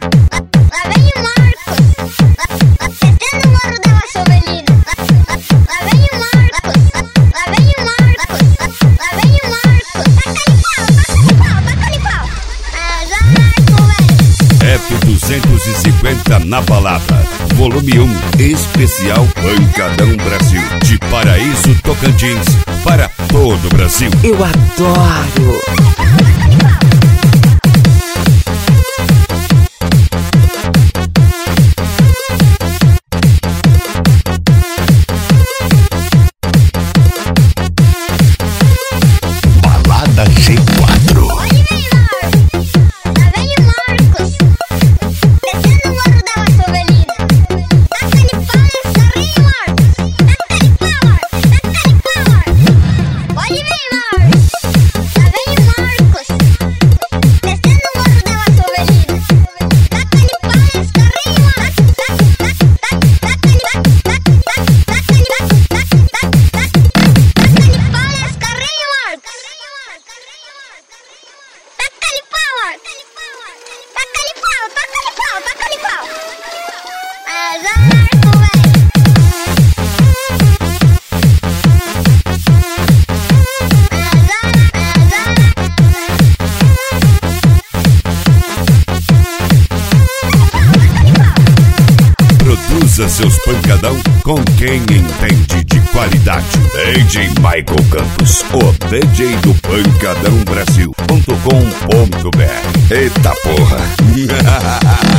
F250 na balada, volume 1, especial Pancadão Brasil, de Paraíso, Tocantins, para todo o Brasil. Eu adoro! Balada G4. Produza seus pancadão com quem entende de qualidade. DJ Michael Campos, o DJ do pancadãobrasil.com.br. Eita porra!